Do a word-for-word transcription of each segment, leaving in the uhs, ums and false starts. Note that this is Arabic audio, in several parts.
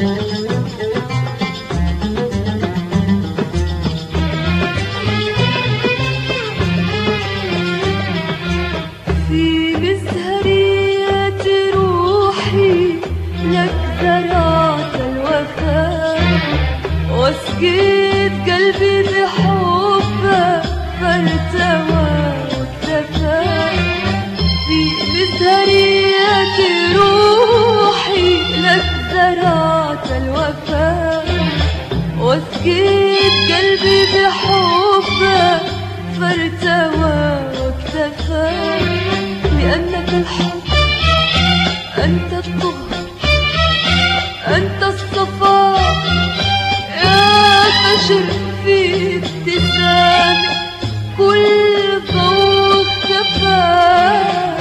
وسقيت قلبي بحبك فارتوى واكتفى في مزهرية روحي لك زرعت الوفاء وسقيت قلبي بحبك فارتوى واكتفى لأنك الحب أنت الطهر أنت الصفاء فجر في ابتسامك كل ضوء اختفى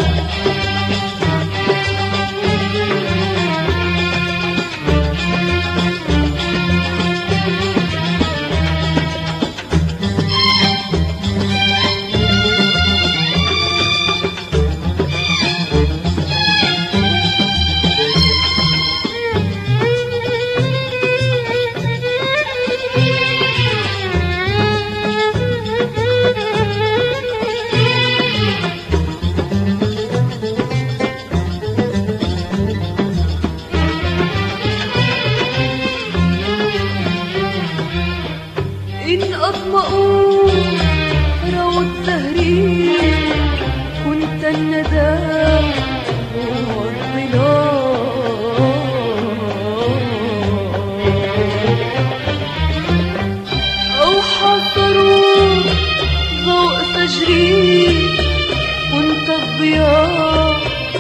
إن أظمأوا روض زهري كنت الندى والظلال أو حصروا ضوء فجري كنت الضياء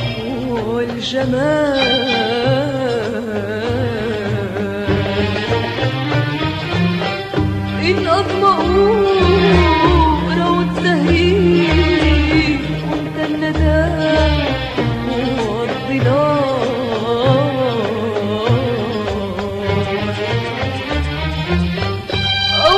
والجمال إن أظمأوا روض زهري كنت الندى والظلال أو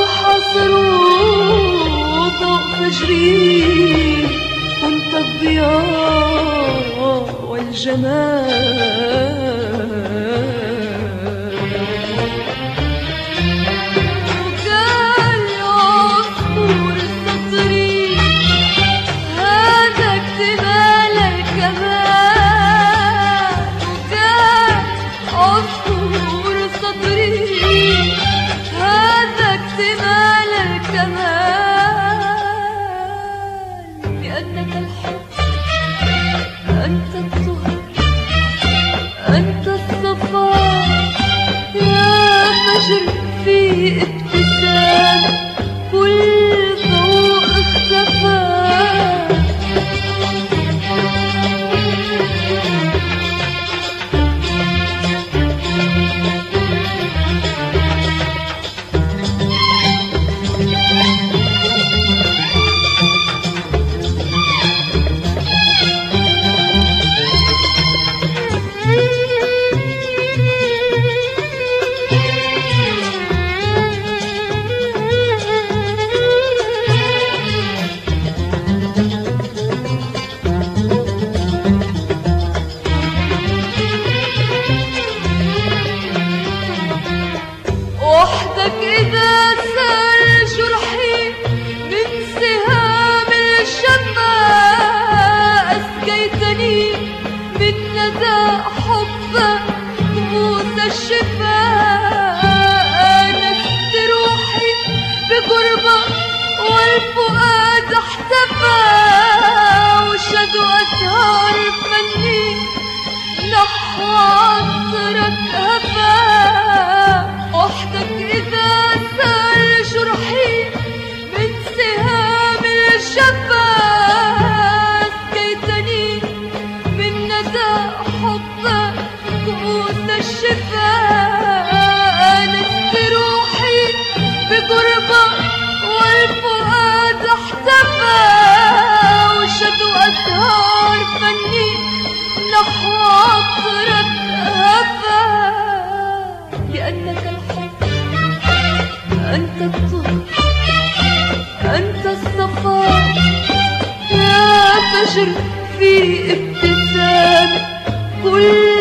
حصروا ضوء فجري كنت الضياء والجمال لأنك الحب أنت الطهر أنت الصفاء يا فجر في ابتسام كل ضوء اختفى وحدك إذا سال جرحي من سهام الشفاء أسقيتني من ندى حبك كؤوس الشفاء آنست روحي بقربك والفؤاد احتفى وشد أزهار فني نحو عطرك هفا وحدك إذا سال جرحي من سهام الشفاء أسقيتني من ندى حبك كؤوس الشفاء آنست روحي بقربك والفؤاد احتفى وشد أزهار فني نحو عطرك هفا لأنك الحب أنت الطهر أنت الصفاء يا فجر في ابتسام كل